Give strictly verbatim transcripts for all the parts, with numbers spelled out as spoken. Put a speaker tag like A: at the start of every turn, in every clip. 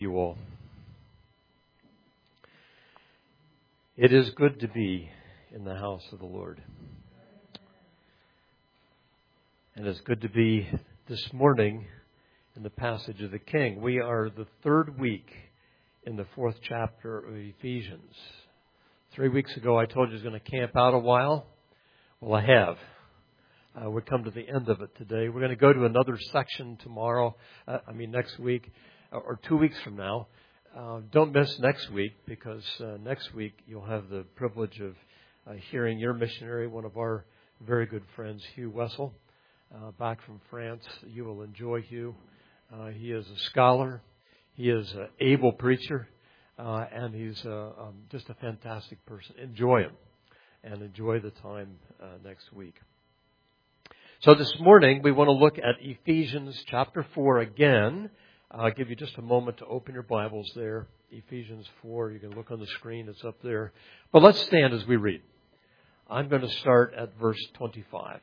A: You all. It is good to be in the house of the Lord. And it's good to be this morning in the passage of the King. We are the third week in the fourth chapter of Ephesians. Three weeks ago I told you I was going to camp out a while. Well, I have. Uh, we've come to the end of it today. We're going to go to another section tomorrow, uh, I mean next week. Or two weeks from now. Uh, don't miss next week, because uh, next week you'll have the privilege of uh, hearing your missionary, one of our very good friends, Hugh Wessel, uh, back from France. You will enjoy Hugh. Uh, he is a scholar. He is an able preacher. Uh, and he's uh, um, just a fantastic person. Enjoy him. And enjoy the time uh, next week. So this morning we want to look at Ephesians chapter four again. I'll give you just a moment to open your Bibles there. Ephesians four, you can look on the screen, it's up there. But let's stand as we read. I'm going to start at verse twenty-five.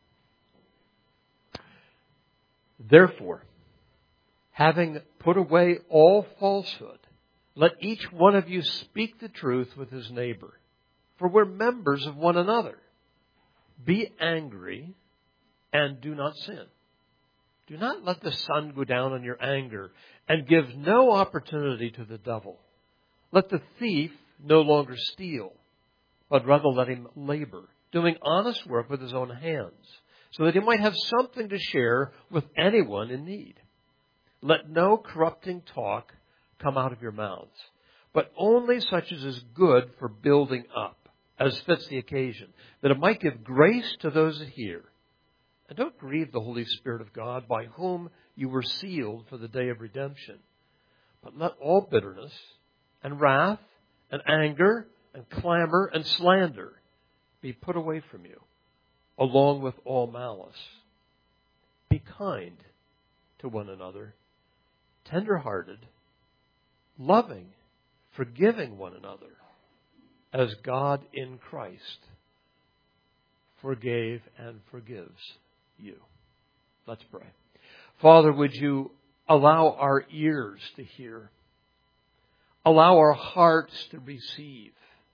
A: Therefore, having put away all falsehood, let each one of you speak the truth with his neighbor, for we're members of one another. Be angry and do not sin. Do not let the sun go down on your anger, and give no opportunity to the devil. Let the thief no longer steal, but rather let him labor, doing honest work with his own hands, so that he might have something to share with anyone in need. Let no corrupting talk come out of your mouths, but only such as is good for building up, as fits the occasion, that it might give grace to those that hear. And don't grieve the Holy Spirit of God, by whom you were sealed for the day of redemption. But let all bitterness and wrath and anger and clamor and slander be put away from you, along with all malice. Be kind to one another, tender-hearted, loving, forgiving one another, as God in Christ forgave and forgives you. Let's pray. Father, would you allow our ears to hear, allow our hearts to receive?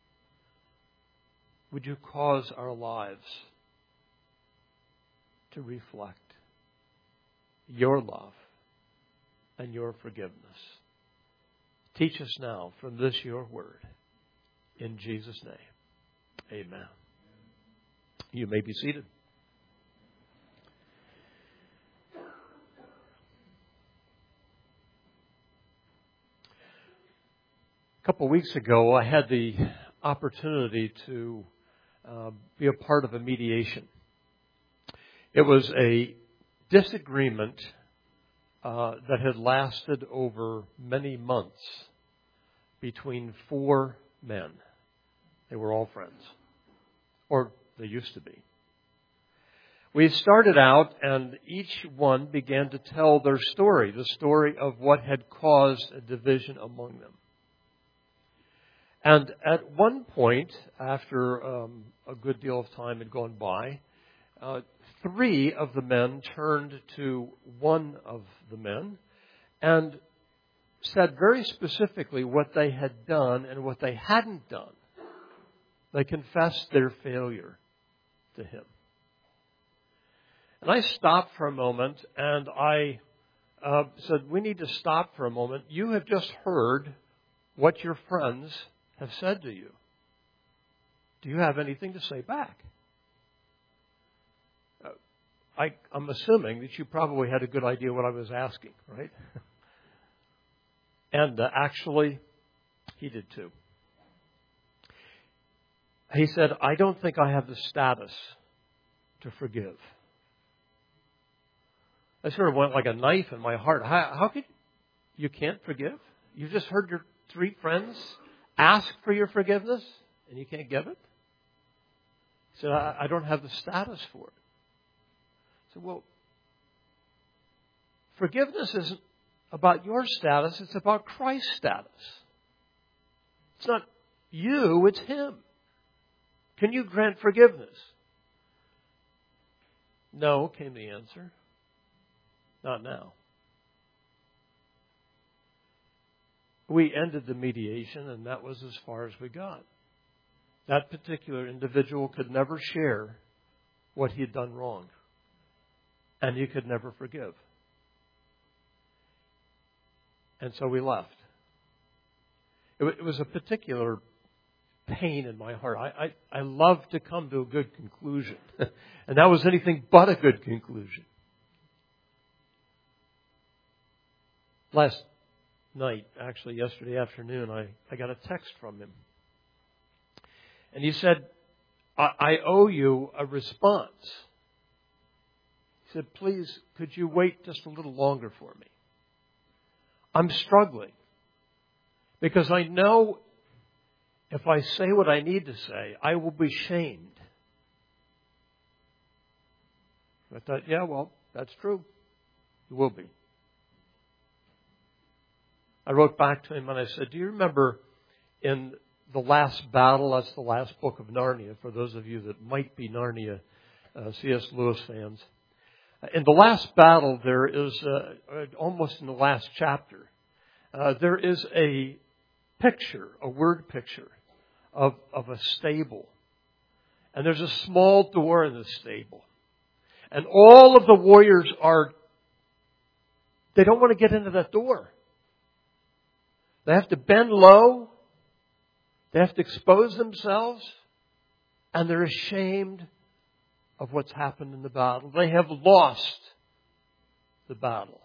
A: Would you cause our lives to reflect your love and your forgiveness? Teach us now from this your word. In Jesus' name, amen. You may be seated. A couple of weeks ago, I had the opportunity to uh, be a part of a mediation. It was a disagreement uh, that had lasted over many months between four men. They were all friends, or they used to be. We started out, and each one began to tell their story, the story of what had caused a division among them. And at one point, after um, a good deal of time had gone by, uh, three of the men turned to one of the men and said very specifically what they had done and what they hadn't done. They confessed their failure to him. And I stopped for a moment and I uh, said, we need to stop for a moment. You have just heard what your friends have said to you. Do you have anything to say back? Uh, I, I'm assuming that you probably had a good idea what I was asking, right? and uh, actually, he did too. He said, I don't think I have the status to forgive. I sort of went like a knife in my heart. How, how could you can't forgive? You just heard your three friends ask for your forgiveness, and you can't give it? He said, I, I don't have the status for it. I said, well, forgiveness isn't about your status, it's about Christ's status. It's not you, it's Him. Can you grant forgiveness? No, came the answer. Not now. we ended the mediation, and that was as far as we got. That particular individual could never share what he had done wrong, and he could never forgive. And so we left. It, it was a particular pain in my heart. I, I, I love to come to a good conclusion, and that was anything but a good conclusion. Last night, actually yesterday afternoon, I, I got a text from him. And he said, I, I owe you a response. He said, please, could you wait just a little longer for me? I'm struggling because I know if I say what I need to say, I will be shamed. I thought, yeah, well, that's true. You will be. I wrote back to him and I said, do you remember in the last battle, that's the last book of Narnia, for those of you that might be Narnia uh, C S Lewis fans. In the last battle, there is, uh, almost in the last chapter, uh, there is a picture, a word picture of, of a stable. And there's a small door in the stable. And all of the warriors are, they don't want to get into that door. They have to bend low. They have to expose themselves. And they're ashamed of what's happened in the battle. They have lost the battle.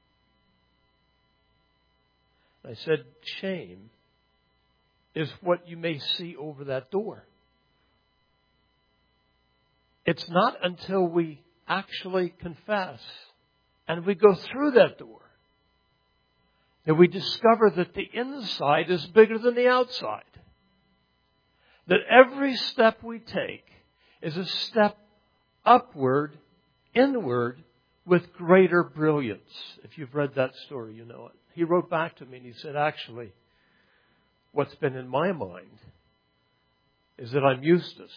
A: I said, shame is what you may see over that door. It's not until we actually confess and we go through that door that we discover that the inside is bigger than the outside. That every step we take is a step upward, inward, with greater brilliance. If you've read that story, you know it. He wrote back to me and he said, actually, what's been in my mind is that I'm Eustace.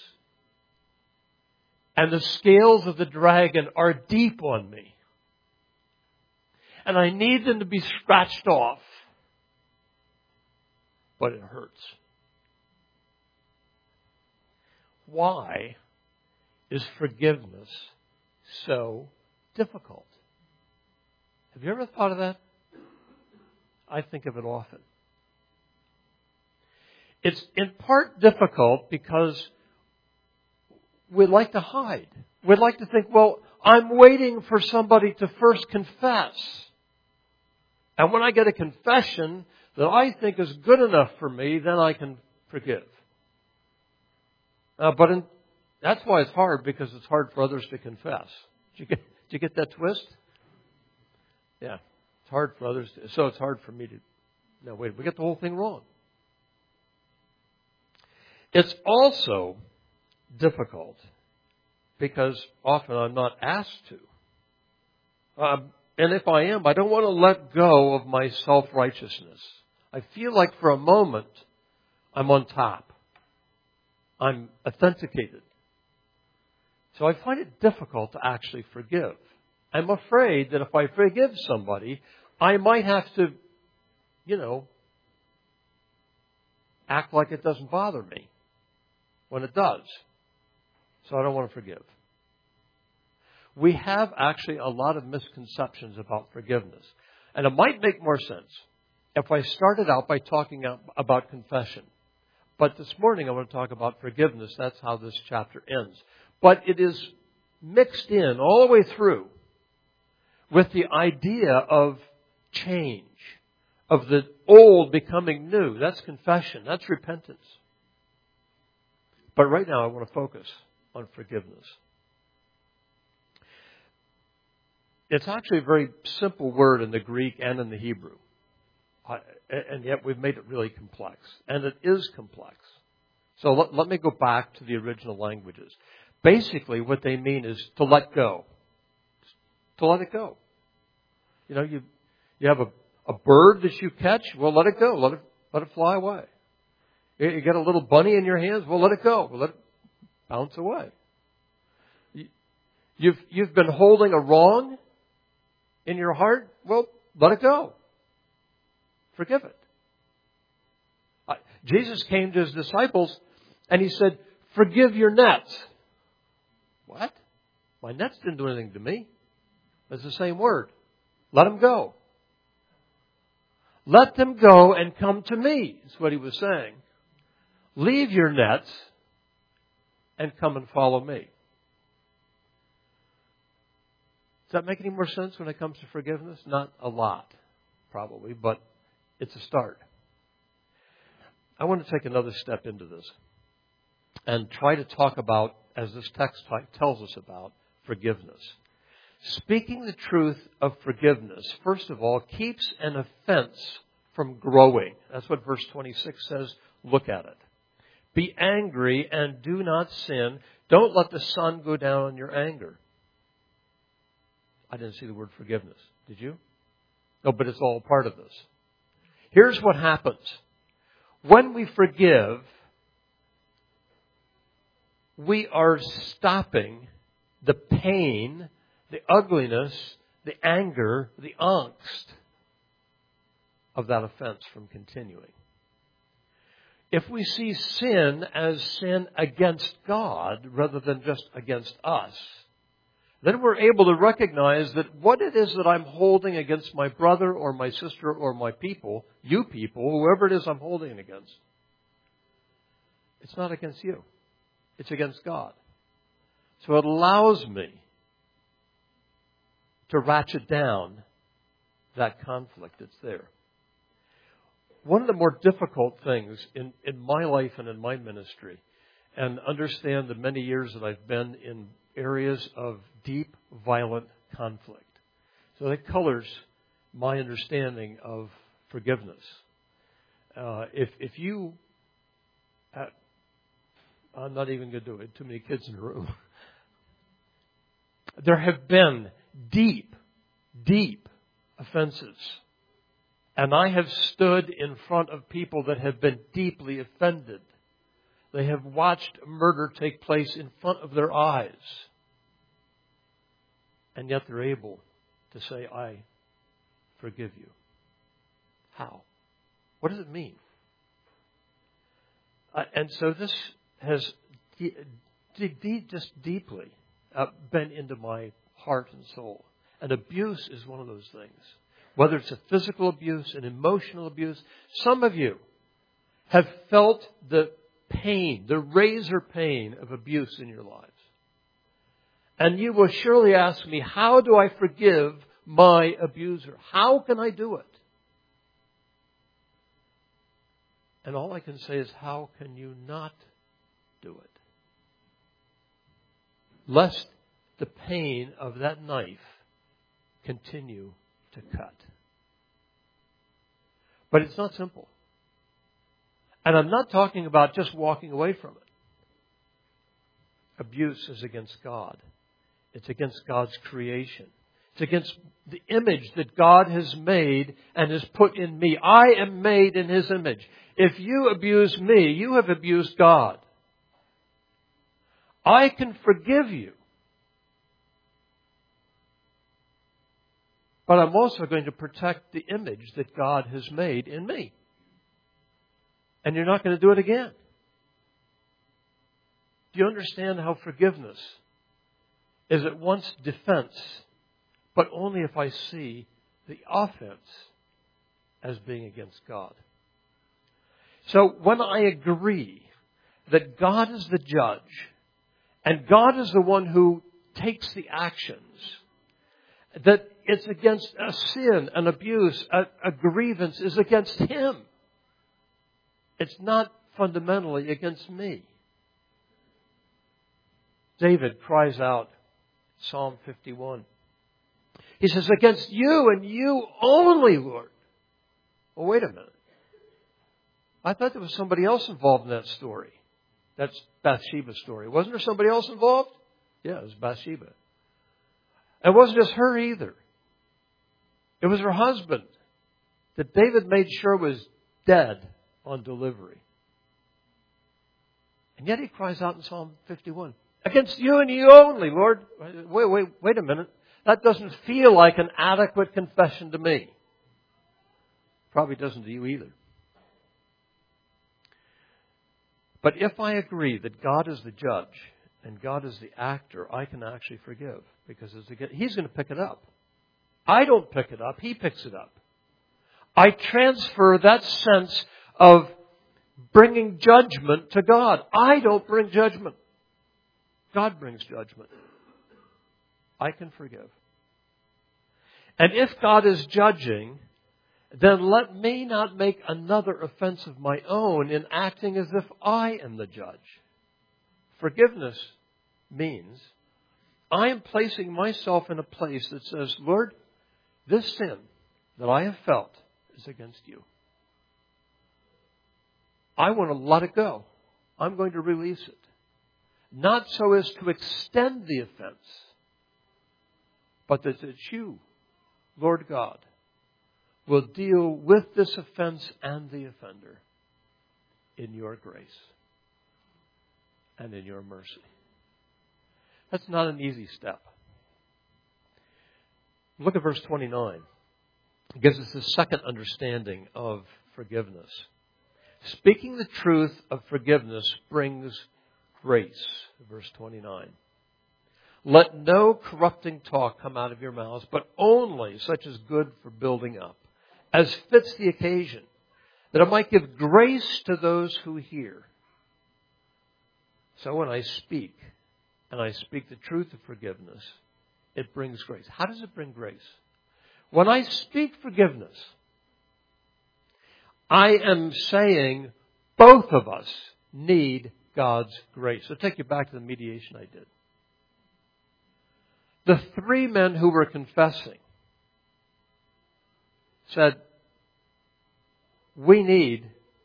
A: And the scales of the dragon are deep on me. And I need them to be scratched off. But it hurts. Why is forgiveness so difficult? Have you ever thought of that? I think of it often. It's in part difficult because we'd like to hide. We'd like to think, well, I'm waiting for somebody to first confess. And when I get a confession that I think is good enough for me, then I can forgive. Uh, but in, that's why it's hard, because it's hard for others to confess. Did you get, did you get that twist? Yeah. It's hard for others to, so it's hard for me to, no, wait, we got the whole thing wrong. It's also difficult because often I'm not asked to. Um, and if I am, I don't want to let go of my self-righteousness. I feel like for a moment I'm on top. I'm authenticated. So I find it difficult to actually forgive. I'm afraid that if I forgive somebody, I might have to, you know, act like it doesn't bother me when it does. So I don't want to forgive. We have actually a lot of misconceptions about forgiveness. And it might make more sense if I started out by talking about confession. But this morning I want to talk about forgiveness. That's how this chapter ends. But it is mixed in all the way through with the idea of change, of the old becoming new. That's confession. That's repentance. But right now I want to focus on forgiveness. It's actually a very simple word in the Greek and in the Hebrew. And yet we've made it really complex. And it is complex. So let, let me go back to the original languages. Basically what they mean is to let go. To let it go. You know, you you have a, a bird that you catch, well, let it go. Let it, let it fly away. You, you get a little bunny in your hands, well, let it go. Well, let it bounce away. You, you've, you've been holding a wrong in your heart, well, let it go. Forgive it. Jesus came to his disciples and he said, forgive your nets. What? My nets didn't do anything to me. It's the same word. Let them go. Let them go and come to me, is what he was saying. Leave your nets and come and follow me. Does that make any more sense when it comes to forgiveness? Not a lot, probably, but it's a start. I want to take another step into this and try to talk about, as this text tells us about, forgiveness. Speaking the truth of forgiveness, first of all, keeps an offense from growing. That's what verse twenty-six says. Look at it. Be angry and do not sin. Don't let the sun go down on your anger. I didn't see the word forgiveness. Did you? No, but it's all part of this. Here's what happens. When we forgive, we are stopping the pain, the ugliness, the anger, the angst of that offense from continuing. If we see sin as sin against God rather than just against us, then we're able to recognize that what it is that I'm holding against my brother or my sister or my people, you people, whoever it is I'm holding it against, it's not against you. It's against God. So it allows me to ratchet down that conflict that's there. One of the more difficult things in, in my life and in my ministry, and understand the many years that I've been in areas of deep, violent conflict. So that colors my understanding of forgiveness. Uh, if if you, uh, I'm not even going to do it. Too many kids in the room. There have been deep, deep offenses. And I have stood in front of people that have been deeply offended. They have watched murder take place in front of their eyes. And yet they're able to say, I forgive you. How? What does it mean? Uh, and so this has de- de- de- just deeply uh, been into my heart and soul. And abuse is one of those things. Whether it's a physical abuse, an emotional abuse. Some of you have felt the pain, the razor pain of abuse in your lives. And you will surely ask me, how do I forgive my abuser? How can I do it? And all I can say is, how can you not do it? Lest the pain of that knife continue to cut. But it's not simple. And I'm not talking about just walking away from it. Abuse is against God. It's against God's creation. It's against the image that God has made and has put in me. I am made in His image. If you abuse me, you have abused God. I can forgive you. But I'm also going to protect the image that God has made in me. And you're not going to do it again. Do you understand how forgiveness is at once defense, but only if I see the offense as being against God? So when I agree that God is the judge and God is the one who takes the actions, that it's against a sin, an abuse, a, a grievance is against Him. It's not fundamentally against me. David cries out, Psalm fifty-one. He says, against you and you only, Lord. Well, wait a minute. I thought there was somebody else involved in that story. That's Bathsheba's story. Wasn't there somebody else involved? Yeah, it was Bathsheba. It wasn't just her either. It was her husband that David made sure was dead on delivery. And yet he cries out in Psalm fifty-one, against you and you only, Lord. Wait, wait, wait a minute. That doesn't feel like an adequate confession to me. Probably doesn't to you either. But if I agree that God is the judge and God is the actor, I can actually forgive because it's a, He's going to pick it up. I don't pick it up. He picks it up. I transfer that sense of bringing judgment to God. I don't bring judgment. God brings judgment. I can forgive. And if God is judging, then let me not make another offense of my own in acting as if I am the judge. Forgiveness means I am placing myself in a place that says, Lord, this sin that I have felt is against you. I want to let it go. I'm going to release it. Not so as to extend the offense, but that it's you, Lord God, will deal with this offense and the offender in your grace and in your mercy. That's not an easy step. Look at verse twenty-nine. It gives us a second understanding of forgiveness. Speaking the truth of forgiveness brings grace. Verse twenty-nine. Let no corrupting talk come out of your mouths, but only such as good for building up, as fits the occasion, that it might give grace to those who hear. So when I speak, and I speak the truth of forgiveness, it brings grace. How does it bring grace? When I speak forgiveness, I am saying both of us need God's grace. So take you back to the mediation I did. The three men who were confessing said, we need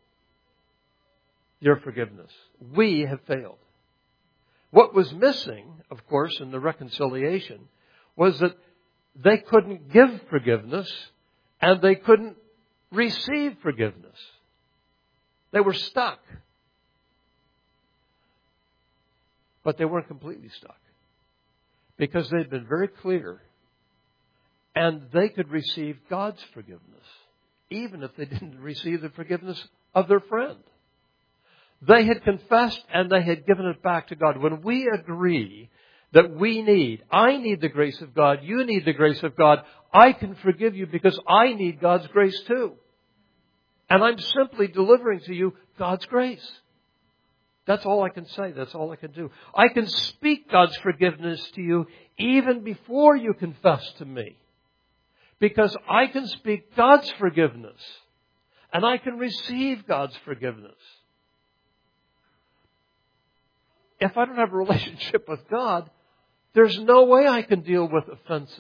A: your forgiveness. We have failed. What was missing, of course, in the reconciliation was that they couldn't give forgiveness and they couldn't receive forgiveness. They were stuck. But they weren't completely stuck because they'd been very clear and they could receive God's forgiveness even if they didn't receive the forgiveness of their friend. They had confessed and they had given it back to God. When we agree that we need, I need the grace of God, you need the grace of God, I can forgive you because I need God's grace too. And I'm simply delivering to you God's grace. That's all I can say. That's all I can do. I can speak God's forgiveness to you even before you confess to me. Because I can speak God's forgiveness. And I can receive God's forgiveness. If I don't have a relationship with God, there's no way I can deal with offenses.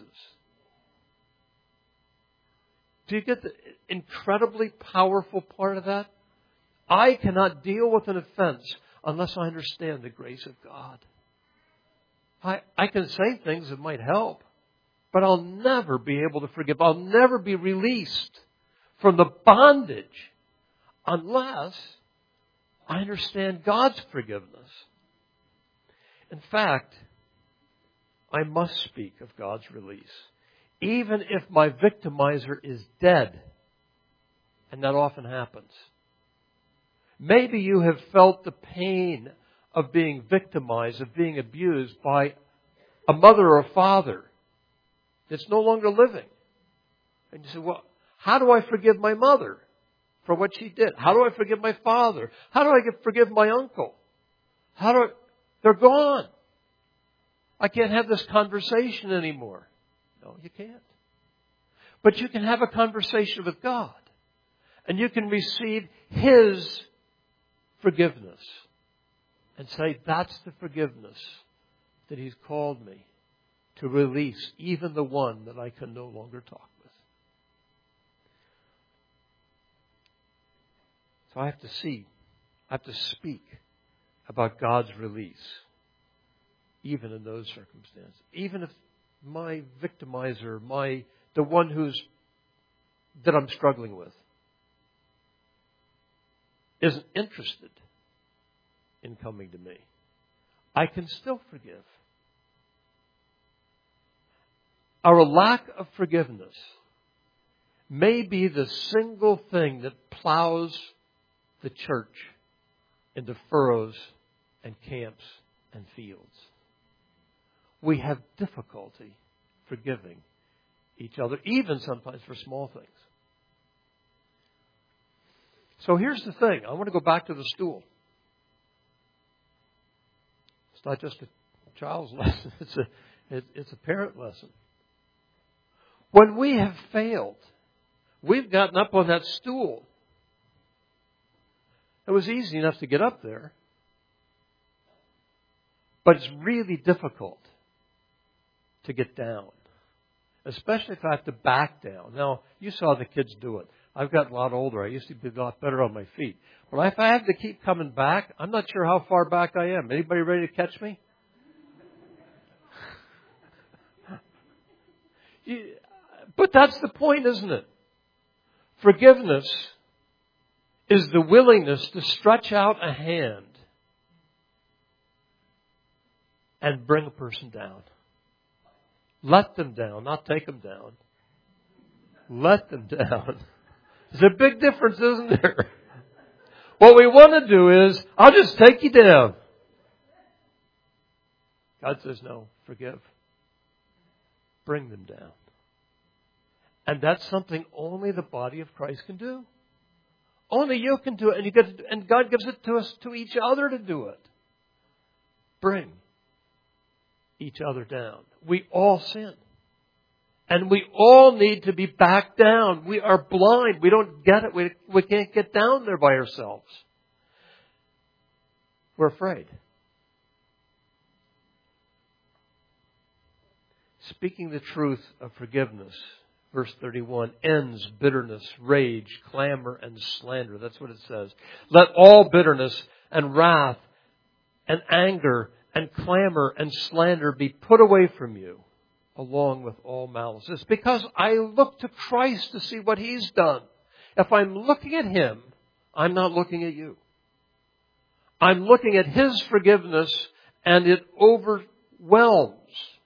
A: Do you get the incredibly powerful part of that? I cannot deal with an offense unless I understand the grace of God. I, I can say things that might help, but I'll never be able to forgive. I'll never be released from the bondage unless I understand God's forgiveness. In fact, I must speak of God's release, even if my victimizer is dead. And that often happens. Maybe you have felt the pain of being victimized, of being abused by a mother or a father that's no longer living. And you say, well, how do I forgive my mother for what she did? How do I forgive my father? How do I forgive my uncle? How do I... They're gone. I can't have this conversation anymore. No, you can't. But you can have a conversation with God. And you can receive His forgiveness. And say, that's the forgiveness that He's called me to release, even the one that I can no longer talk with. So I have to see, I have to speak about God's release, even in those circumstances. Even if my victimizer, my the one who's that I'm struggling with, isn't interested in coming to me, I can still forgive. Our lack of forgiveness may be the single thing that plows the church into furrows and camps and fields. We have difficulty forgiving each other, even sometimes for small things. So here's the thing. I want to go back to the stool. It's not just a child's lesson. It's a, it, it's a parent lesson. When we have failed, we've gotten up on that stool. It was easy enough to get up there. But it's really difficult to get down. Especially if I have to back down. Now, you saw the kids do it. I've gotten a lot older. I used to be a lot better on my feet. But if I have to keep coming back, I'm not sure how far back I am. Anybody ready to catch me? you, but that's the point, isn't it? Forgiveness is the willingness to stretch out a hand and bring a person down. Let them down, not take them down. Let them down. There's a big difference, isn't there? What we want to do is, I'll just take you down. God says, no, forgive. Bring them down. And that's something only the body of Christ can do. Only you can do it. And, you get to, and God gives it to us, to each other to do it. Bring each other down. We all sin. And we all need to be back down. We are blind. We don't get it. We, we can't get down there by ourselves. We're afraid. Speaking the truth of forgiveness, verse thirty-one, ends bitterness, rage, clamor, and slander. That's what it says. Let all bitterness and wrath and anger and clamor and slander be put away from you, along with all malice. It's because I look to Christ to see what He's done. If I'm looking at Him, I'm not looking at you. I'm looking at His forgiveness, and it overwhelms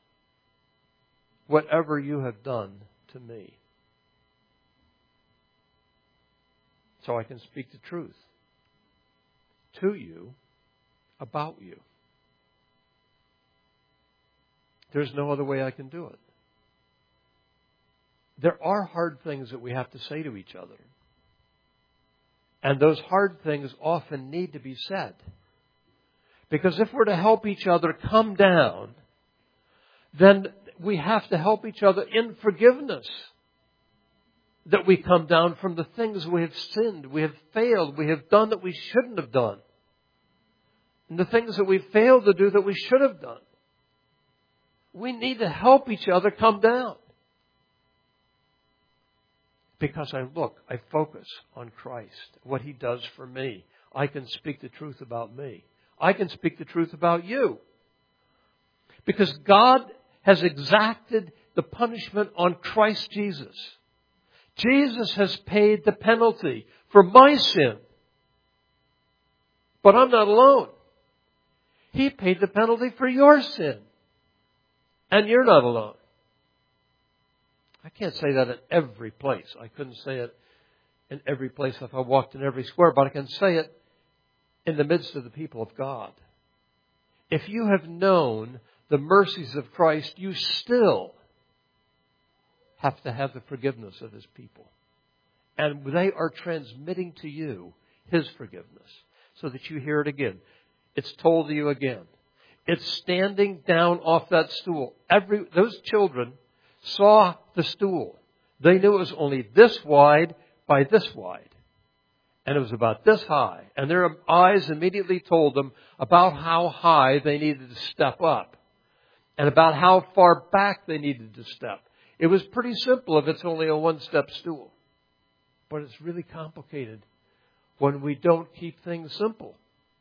A: whatever you have done to me. So I can speak the truth to you about you. There's no other way I can do it. There are hard things that we have to say to each other. And those hard things often need to be said. Because if we're to help each other come down, then we have to help each other in forgiveness. That we come down from the things we have sinned, we have failed, we have done that we shouldn't have done. And the things that we failed to do that we should have done. We need to help each other come down. Because I look, I focus on Christ, what He does for me. I can speak the truth about me. I can speak the truth about you. Because God has exacted the punishment on Christ Jesus. Jesus has paid the penalty for my sin. But I'm not alone. He paid the penalty for your sin. And you're not alone. I can't say that in every place. I couldn't say it in every place if I walked in every square, but I can say it in the midst of the people of God. If you have known the mercies of Christ, you still have to have the forgiveness of His people. And they are transmitting to you His forgiveness so that you hear it again. It's told to you again. It's standing down off that stool. Every those children saw the stool. They knew it was only this wide by this wide. And it was about this high. And their eyes immediately told them about how high they needed to step up. And about how far back they needed to step. It was pretty simple if it's only a one-step stool. But it's really complicated when we don't keep things simple.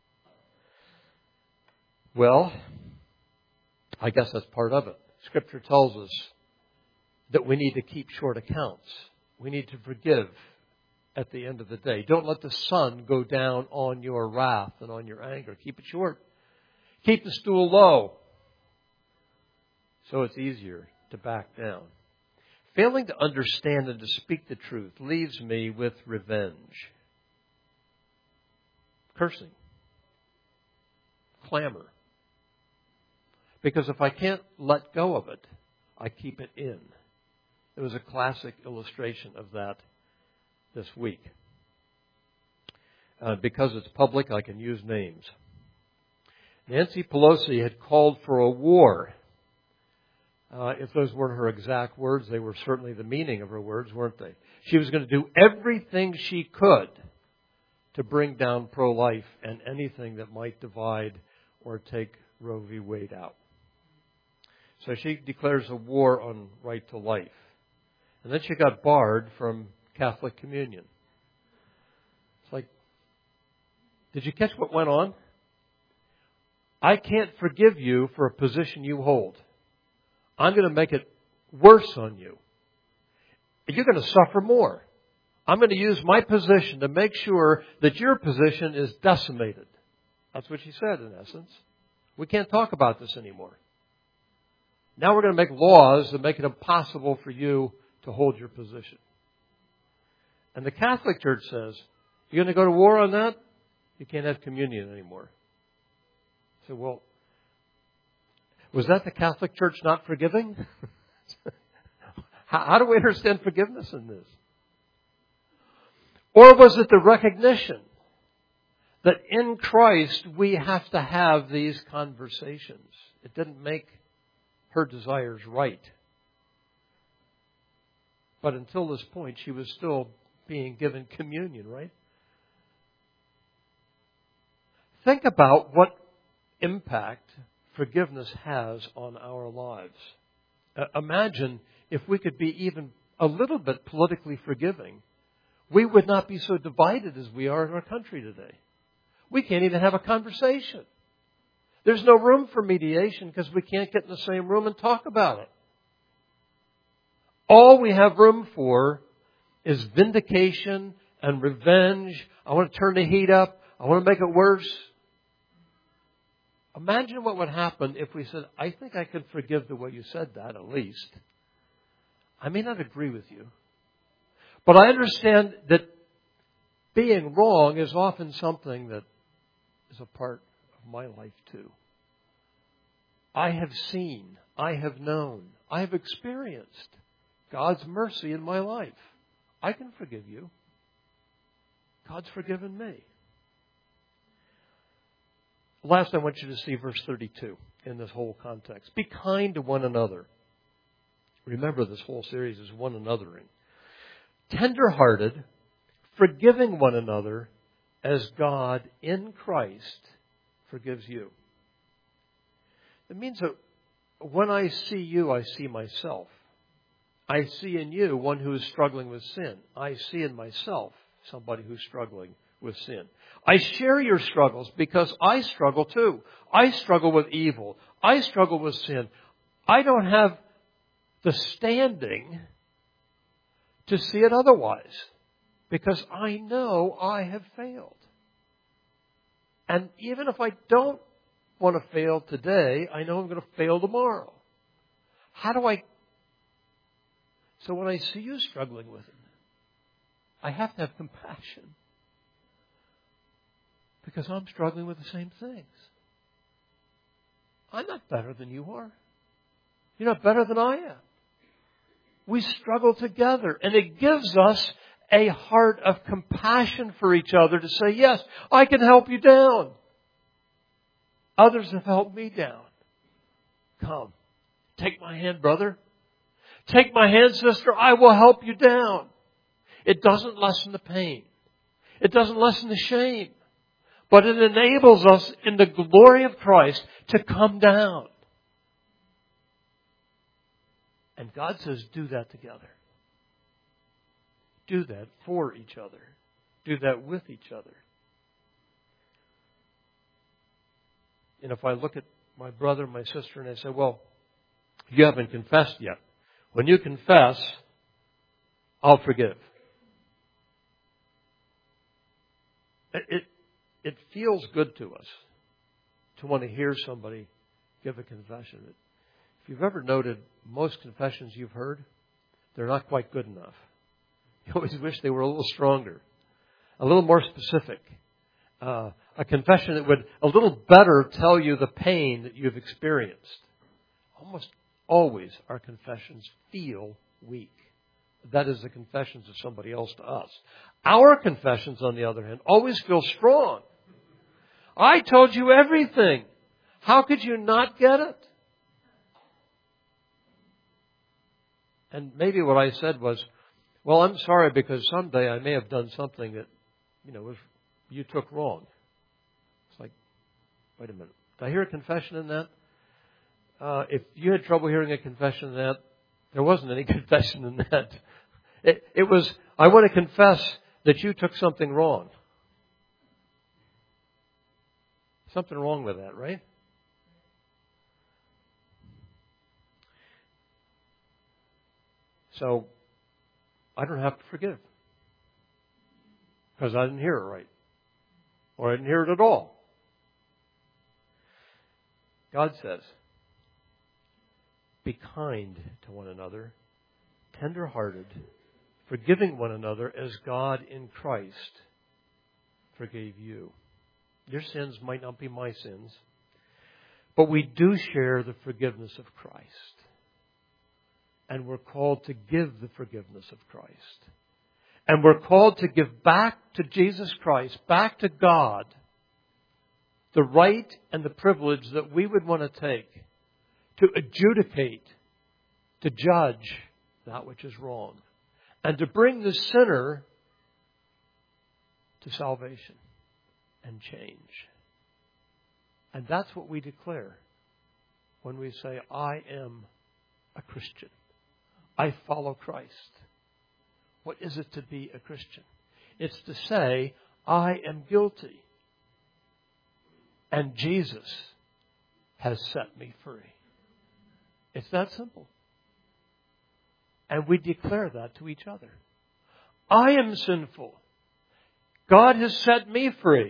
A: Well, I guess that's part of it. Scripture tells us that we need to keep short accounts. We need to forgive at the end of the day. Don't let the sun go down on your wrath and on your anger. Keep it short. Keep the stool low so it's easier to back down. Failing to understand and to speak the truth leaves me with revenge. Cursing. clamor. Because if I can't let go of it, I keep it in. There was a classic illustration of that this week. Uh, because it's public, I can use names. Nancy Pelosi had called for a war. Uh, if those weren't her exact words, they were certainly the meaning of her words, weren't they? She was going to do everything she could to bring down pro-life and anything that might divide or take Roe v. Wade out. So she declares a war on right to life. And then she got barred from Catholic communion. It's like, did you catch what went on? I can't forgive you for a position you hold. I'm going to make it worse on you. You're going to suffer more. I'm going to use my position to make sure that your position is decimated. That's what she said, in essence. We can't talk about this anymore. Now we're going to make laws that make it impossible for you to hold your position. And the Catholic Church says, you're going to go to war on that? You can't have communion anymore. So, well, was that the Catholic Church not forgiving? how, how do we understand forgiveness in this? Or was it the recognition that in Christ we have to have these conversations? It didn't make her desires right. But until this point, she was still being given communion, right? Think about what impact forgiveness has on our lives. Uh, imagine if we could be even a little bit politically forgiving. We would not be so divided as we are in our country today. We can't even have a conversation. There's no room for mediation because we can't get in the same room and talk about it. All we have room for is vindication and revenge. I want to turn the heat up. I want to make it worse. Imagine what would happen if we said, I think I can forgive the way you said that, at least. I may not agree with you. But I understand that being wrong is often something that is a part of my life too. I have seen, I have known, I have experienced God's mercy in my life. I can forgive you. God's forgiven me. Last, I want you to see verse thirty-two in this whole context. Be kind to one another. Remember, this whole series is one anothering. Tender-hearted, forgiving one another as God in Christ forgives you. It means that when I see you, I see myself. I see in you one who is struggling with sin. I see in myself somebody who's struggling with sin. I share your struggles because I struggle too. I struggle with evil. I struggle with sin. I don't have the standing to see it otherwise because I know I have failed. And even if I don't want to fail today, I know I'm going to fail tomorrow. How do I... So when I see you struggling with it, I have to have compassion because I'm struggling with the same things. I'm not better than you are. You're not better than I am. We struggle together, and it gives us a heart of compassion for each other to say, yes, I can help you down. Others have helped me down. Come, take my hand, brother. Take my hand, sister. I will help you down. It doesn't lessen the pain. It doesn't lessen the shame. But it enables us in the glory of Christ to come down. And God says, do that together. Do that for each other. Do that with each other. And if I look at my brother, my sister, and I say, well, you haven't confessed yet. When you confess, I'll forgive. It, it, it feels good to us to want to hear somebody give a confession. If you've ever noted, most confessions you've heard, they're not quite good enough. You always wish they were a little stronger, a little more specific. Uh, A confession that would a little better tell you the pain that you've experienced. Almost always our confessions feel weak. That is the confessions of somebody else to us. Our confessions, on the other hand, always feel strong. I told you everything. How could you not get it? And maybe what I said was, well, I'm sorry because someday I may have done something that, you know, was you took wrong. It's like, wait a minute. Did I hear a confession in that? Uh, if you had trouble hearing a confession in that, there wasn't any confession in that. It, it was, I want to confess that you took something wrong. Something wrong with that, right? So, I don't have to forgive. Because I didn't hear it right. Or I didn't hear it at all. God says, be kind to one another, tender-hearted, forgiving one another as God in Christ forgave you. Your sins might not be my sins, but we do share the forgiveness of Christ. And we're called to give the forgiveness of Christ. And we're called to give back to Jesus Christ, back to God, the right and the privilege that we would want to take to adjudicate, to judge that which is wrong, and to bring the sinner to salvation and change. And that's what we declare when we say, I am a Christian. I follow Christ. What is it to be a Christian? It's to say, I am guilty. And Jesus has set me free. It's that simple. And we declare that to each other. I am sinful. God has set me free.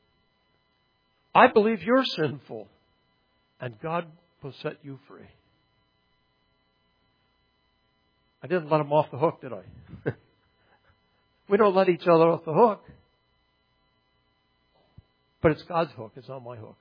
A: I believe you're sinful. And God will set you free. I didn't let him off the hook, did I? We don't let each other off the hook. But it's God's hook. It's not my hook.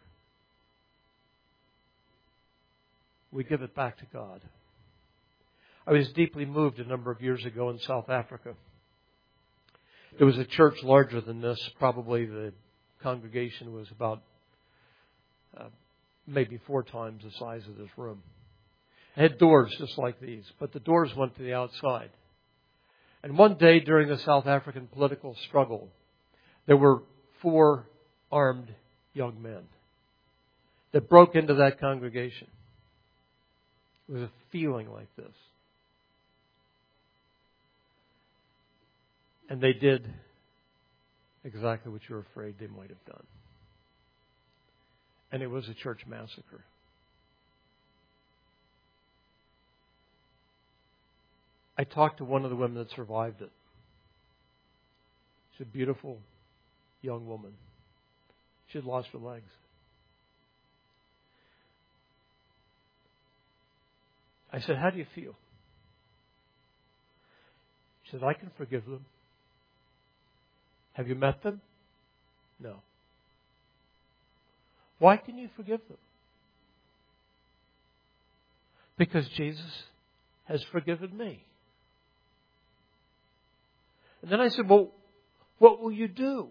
A: We give it back to God. I was deeply moved a number of years ago in South Africa. There was a church larger than this. Probably the congregation was about uh, maybe four times the size of this room. It had doors just like these, but the doors went to the outside. And one day during the South African political struggle, there were four armed young men that broke into that congregation. It was a feeling like this. And they did exactly what you were afraid they might have done. And it was a church massacre. I talked to one of the women that survived it. She's a beautiful young woman. She had lost her legs. I said, how do you feel? She said, I can forgive them. Have you met them? No. Why can you forgive them? Because Jesus has forgiven me. And then I said, well, what will you do?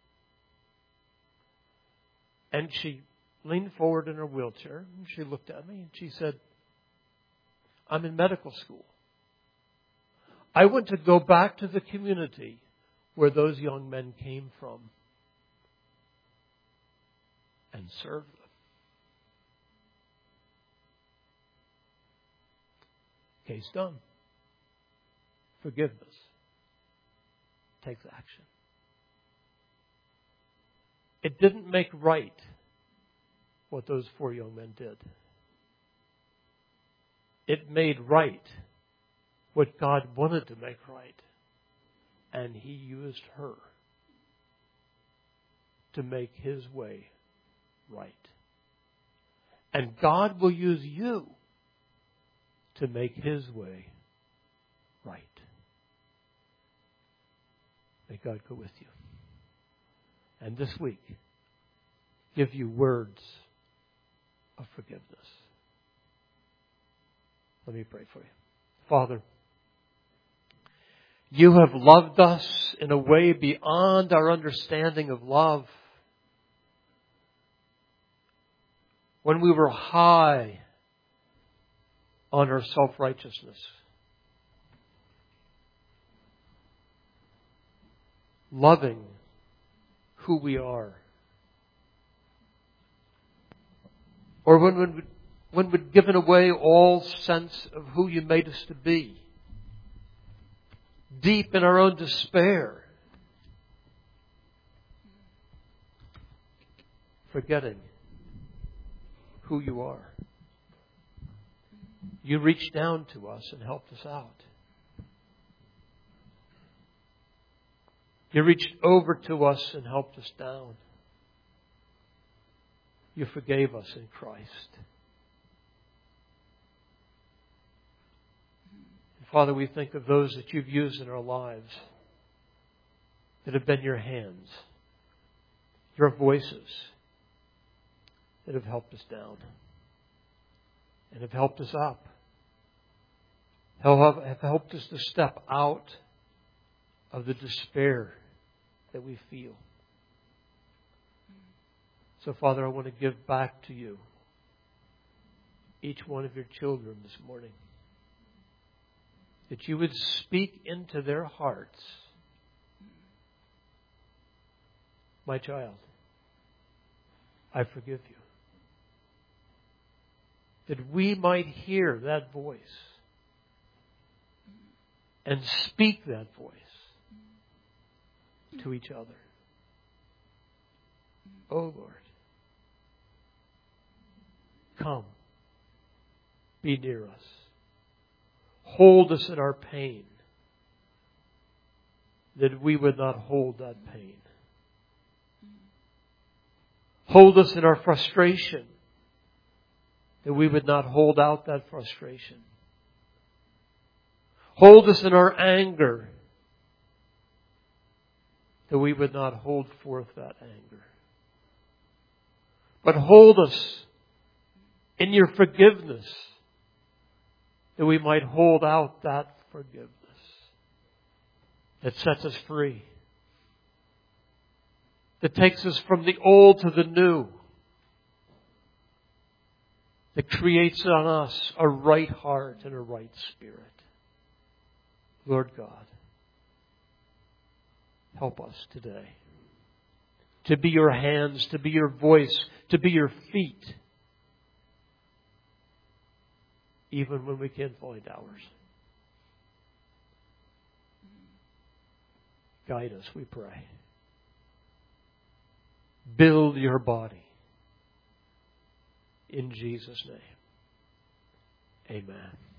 A: And she leaned forward in her wheelchair and she looked at me and she said, I'm in medical school. I want to go back to the community where those young men came from and serve them. Case done. Forgiveness takes action. It didn't make right what those four young men did. It made right what God wanted to make right. And He used her to make His way right. And God will use you to make His way right. May God go with you. And this week, give you words of forgiveness. Let me pray for you. Father, you have loved us in a way beyond our understanding of love. When we were high on our self-righteousness, loving who we are, or when when when we'd given away all sense of who you made us to be, deep in our own despair, forgetting who you are. You reached down to us and helped us out. You reached over to us and helped us down. You forgave us in Christ. And Father, we think of those that you've used in our lives that have been your hands, your voices that have helped us down and have helped us up, have have helped us to step out of the despair that we feel. So, Father, I want to give back to you each one of your children this morning, that you would speak into their hearts, my child, I forgive you. That we might hear that voice and speak that voice to each other. Oh Lord, come, be near us. Hold us in our pain, that we would not hold that pain. Hold us in our frustration, that we would not hold out that frustration. Hold us in our anger, that we would not hold forth that anger. But hold us in your forgiveness, that we might hold out that forgiveness that sets us free, that takes us from the old to the new, that creates on us a right heart and a right spirit. Lord God, help us today to be your hands, to be your voice, to be your feet, even when we can't find ours. Guide us, we pray. Build your body. In Jesus' name, amen.